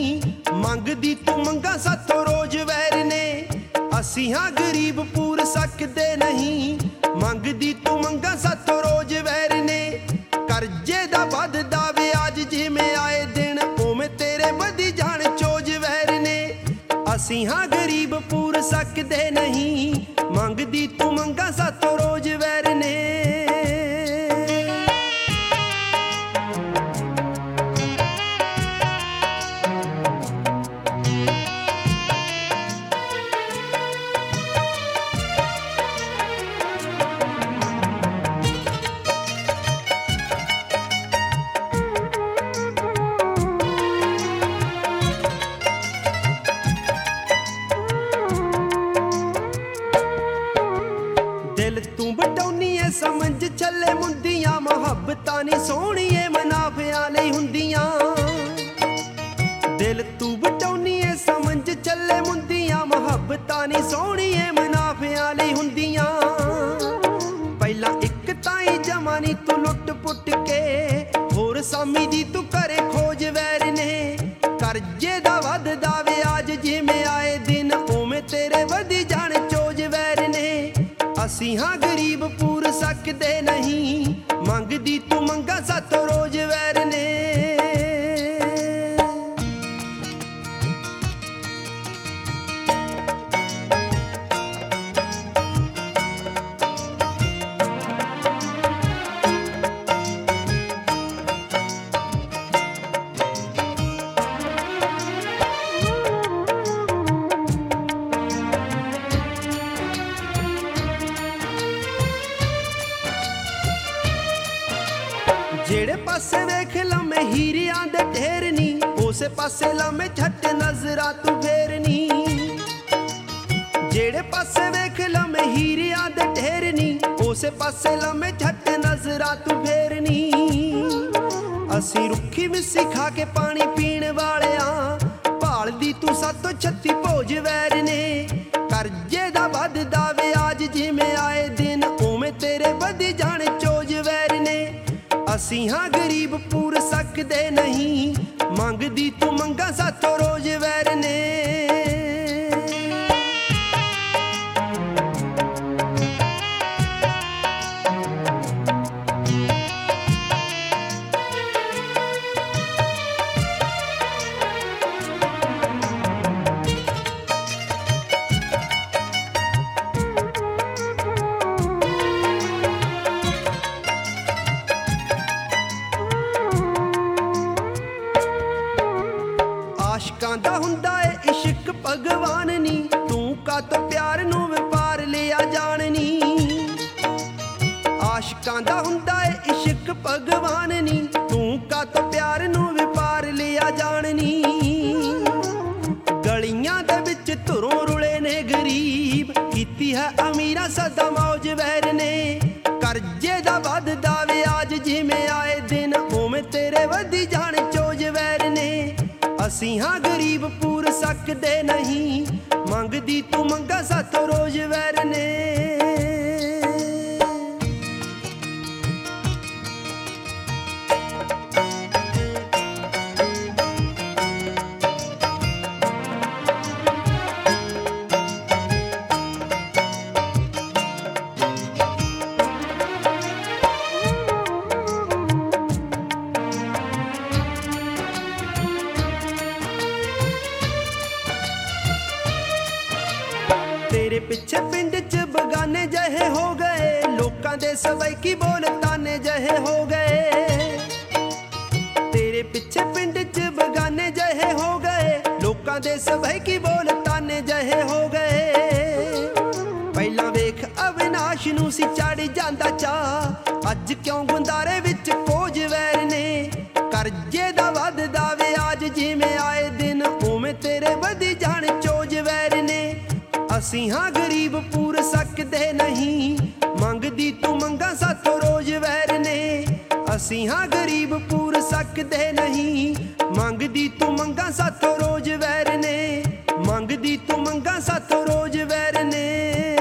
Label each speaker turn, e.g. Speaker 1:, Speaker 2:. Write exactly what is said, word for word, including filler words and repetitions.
Speaker 1: नहीं, मंगदी तू मंगा साथों रोज वैर ने। असी हाँ गरीब पूर सकदे नहीं, मंगदी तू मंगा साथों रोज वैर ने। करजे दा वधदा व्याज जिवें आए दिन, उवें तेरे वधी जाण चोज वैर ने। असी हाँ गरीब पूर सकदे नहीं, मंगदी तू मंगा साथों रोज वैर ने। दिल तू बटौनी है समझ छले मुंदियां, मुहब्बतां नी सोहणीए मुनाफियां लई हुंदियां। दिल तू बटौनी है समझ छले मुंदियां, मुहब्बतां नी सोहणीए मुनाफियां लई हुंदियां। पहला इक ताई जमानी तू लुट पुट के, होर सामी दी तू करे खोज वैर ने। करजे दा वधदा व्याज जिवें आए दिन, उवें तेरे वधी जाण चोज वैर ने। असी हाँ गरीब पूर सकदे नहीं, मंगदी तू मंगा साथों रोज वैर ने। जेड़े पासे वेख लमे हीरियां दे ढेर नी, उसे पासे लमे झट नजरा तू फेरनी। जेड़े पासे वेख लमे हीरियां दे ढेर नी, उसे पासे लमे झट नजरा तू फेरनी। असी रुखी मिस्सी खा के पानी पीण वाले आ, भालदी तू सातों छत्ती भोज वैर ने। करजे दा वधदा व्याज जिवें आए दिन, उवें तेरे वधी जाण चोज वैर ने। असी हाँ गरीब पूर सकदे नहीं, मंगदी तू मंगा साथों रोज वैर ने। आशकां दा हुंदा ए इश्क भगवान नी, तू कातों प्यार नूं व्यापार लिया जाणनी। आशकां दा हुंदा ए इश्क भगवान नी, तू कातों प्यार नूं व्यापार लिया जाणनी। गलियां दे विच धुरों रुले ने गरीब, कीती है अमीरां सदा मौज वैर ने। करजे दा वधदा व्याज जिवें आए दिन, उवें तेरे वधी जाण चोज वैर ने। असी हाँ गरीब पूर सकदे नहीं, मंगदी तू मंगा साथों रोज वैर ने। तेरे पिछे पिंड च बगाने जहे हो गए, लोकां दे सवाई की बोल ताने जहे हो गए। तेरे पिछे पिंड च बगाने जहे हो गए, लोकां दे सवाई की बोल ताने जहे हो गए। पहला वेख अविनाश नूं सी चाड़ी जांदा चा, अज क्यों गुंदारे विच कोज वैर ने। करजे दा वधदा व्याज जिवें आए दिन, उवें तेरे वधी जाण चोज वैर ने। असी हाँ गरीब पूर सकदे नहीं, मंगदी तू मंगा साथों रोज वैर ने। असी हाँ गरीब पूर सकदे नहीं, मंगदी तू मंगा साथों रोज वैर ने। मंगदी तू मंगा साथों रोज वैर ने।